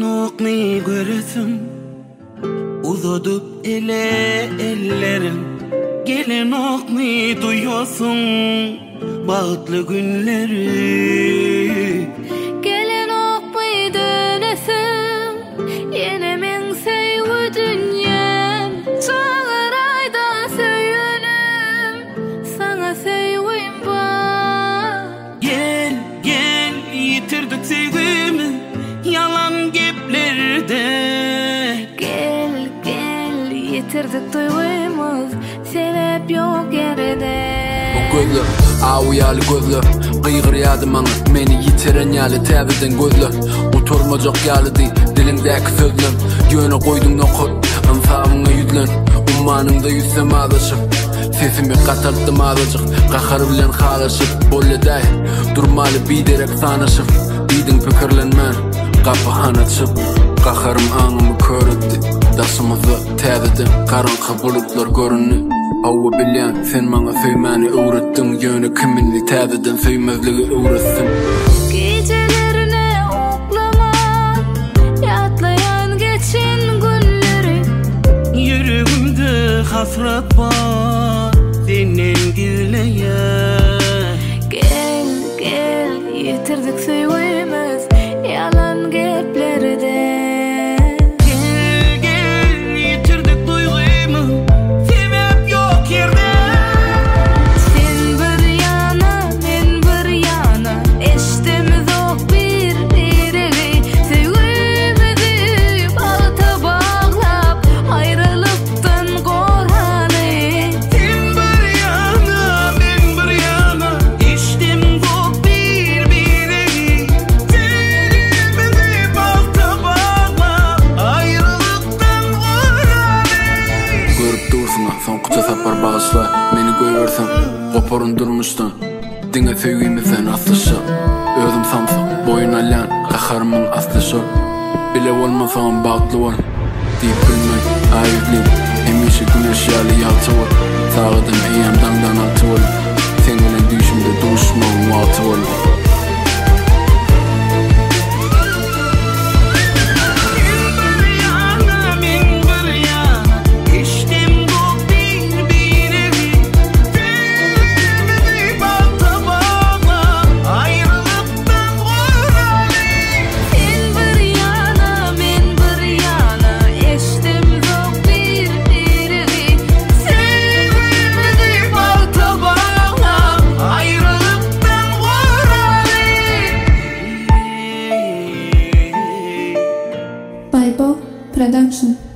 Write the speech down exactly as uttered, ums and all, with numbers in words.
okny göresim, uzadıp ele ellerim. Gelin okny duyuyorsun bağıtlı günleri. Gelin okny dönesim, yine men sevgi dünyam. Çağır ayda söylenim, sana sevgim var. Gel, gel, yitirdik sevgimi yalan geplerde. Gel, gel, yitirdik duygumuz, sebep yok yerinde. Bu gözler, ağı yalı gözler, kıygır yadı bana, meni yitiren yalı təbirden gözler. Uturmacak yalı değil, dilindeki sözler. Yöne koydum nokut, anfavına yüzlen. Ummanımda yüzsem ağlaşıp, sesimi katarttım ağlaşıp, kahar bilen halaşıp. Bolle day, durmalı biderek sanaşıp, bidin pikirlenmen, kapıhan açıp. Kaharım anımı körüttü, dasımızı təbirden karanqı bulutlar görünü. Hava bilyan, sen bana söymeni öğrettin. Yöne kiminli təbirden söymezliği öğretsin. Gecelerine oklama, yatlayan geçin günleri. Yüreğimde hasret var senin güleye. Gel, gel, yitirdik sevgimiz yalan geplerde. Gel, gel, yitirdik duygumu, sebep yok yerde. Sen bir yana, men bir yana, eştimiz ok bir diregi. Sevgimizi bağta bağlap, ayrılıktan korhanı. Sen bir yana, ben bir yana, eştim yok bir biregi. Sevgimizi bağta bağlap, ayrılıktan korhanı. Görüp dursunlar, son kutu sapar bağışla. Meni koyversen, koparın durmuştan. Dine sevgimi sen aslışı. Özüm samsa, boyun alyan, kaharımın aslışı. Bile olmasan bağlı ol. Deyip bilmek, ayıplıyım. Hemişe güneş yalı yaltı ol. Sağıdım iyem dangdan altı ol. Seninle düşümde duruşmam altı ol. Bible Production.